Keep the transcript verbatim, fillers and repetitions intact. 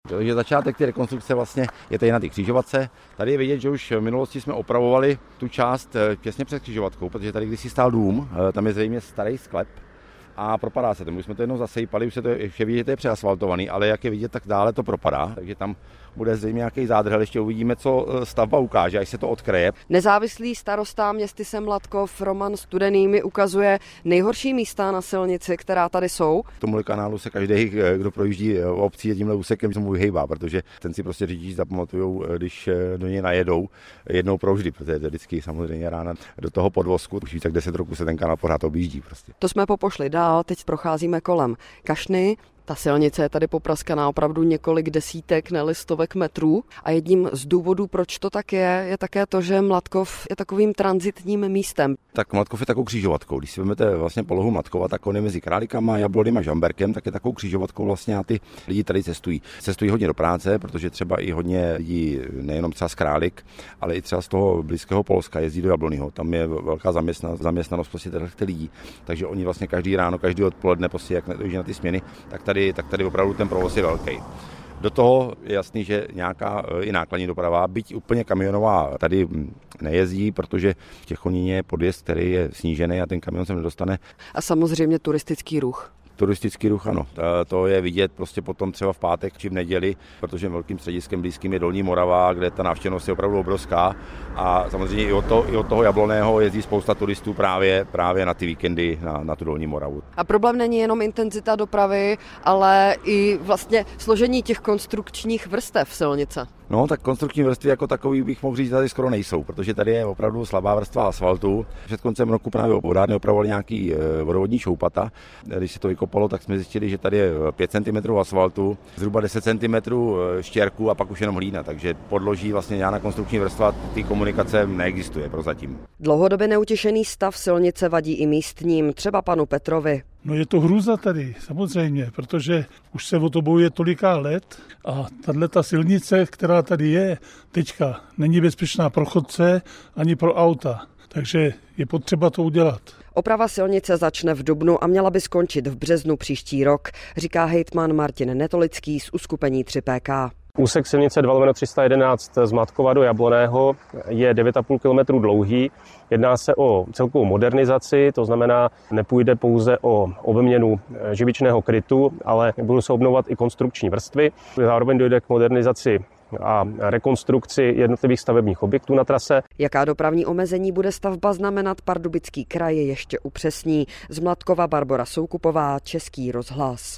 Takže začátek té rekonstrukce vlastně je tady na ty křižovatce. Tady je vidět, že už v minulosti jsme opravovali tu část těsně před křižovatkou, protože tady kdysi stál dům, tam je zřejmě starý sklep a propadá se tomu. Už jsme to jednou zasejpali, už se to je, je vidět, že to je přeasfaltovaný, ale jak je vidět, tak dále to propadá, takže tam bude zřejmě nějaký zádrhel, ještě uvidíme, co stavba ukáže, až se to odkryje. Nezávislý starosta městyse Mladkov Roman Studený mi ukazuje nejhorší místa na silnici, která tady jsou. K tomu kanálu se každý, kdo projíždí obcí tímhle úsekem, se mu vyhejbá, protože ten si prostě řidiči zapamatujou, když do něj najedou jednou provždy, protože to vždycky samozřejmě rána do toho podvozku. Už víc tak deset roků se ten kanál pořád objíždí. Prostě. To jsme popošli dál, teď procházíme kolem Kašny. Ta silnice je tady popraskaná opravdu několik desítek, ne stovek metrů a jedním z důvodů, proč to tak je, je také to, že Mladkov je takovým tranzitním místem. Tak Mladkov je takovou křižovatkou. Když si vezmete vlastně polohu Mladkova, tak on je mezi Králikama, Jabloným a Žamberkem, tak je takovou křižovatkou vlastně a ty lidi tady cestují. Cestují hodně do práce, protože třeba i hodně lidí, nejenom třeba z Králik, ale i třeba z toho blízkého Polska jezdí do Jablonyho. Tam je velká zaměstnanost, zaměstnanost prostě těch lidí. Takže oni vlastně každý ráno, každý odpoledne, prostě jak na ty směny, tak tady, tak tady opravdu ten provoz je velký. Do toho je jasný, že nějaká i nákladní doprava, byť úplně kamionová, tady nejezdí, protože v Těchoníně je podjezd, který je snížený a ten kamion se nedostane. A samozřejmě turistický ruch. Turistický ruch, ano. To je vidět prostě potom třeba v pátek či v neděli, protože velkým střediskem blízkým je Dolní Morava, kde ta návštěvnost je opravdu obrovská a samozřejmě i od, to, i od toho Jabloného jezdí spousta turistů právě, právě na ty víkendy na, na tu Dolní Moravu. A problém není jenom intenzita dopravy, ale i vlastně složení těch konstrukčních vrstev silnice. No, tak konstrukční vrstvy jako takový bych mohl říct, tady skoro nejsou, protože tady je opravdu slabá vrstva asfaltu. Před koncem roku právě vodárny opravovali nějaký vodovodní šoupata. Když se to vykopalo, tak jsme zjistili, že tady je pět centimetrů asfaltu, zhruba deset centimetrů štěrku a pak už jenom hlína, takže podloží vlastně žádná konstrukční vrstva, ty komunikace neexistuje prozatím. Dlouhodobě neutěšený stav silnice vadí i místním, třeba panu Petrovi. No je to hrůza tady, samozřejmě, protože už se o to bojuje toliká let a tato silnice, která tady je teďka, není bezpečná pro chodce ani pro auta, takže je potřeba to udělat. Oprava silnice začne v dubnu a měla by skončit v březnu příští rok, říká hejtman Martin Netolický z uskupení tři P K. Úsek silnice dva lomeno tři sta jedenáct z Mladkova do Jabloného je devět a půl kilometru dlouhý. Jedná se o celkovou modernizaci, to znamená, nepůjde pouze o obměnu živičného krytu, ale budou se obnovovat i konstrukční vrstvy. Zároveň dojde k modernizaci a rekonstrukci jednotlivých stavebních objektů na trase. Jaká dopravní omezení bude stavba znamenat, Pardubický kraj je ještě upřesní. Z Mladkova Barbora Soukupová, Český rozhlas.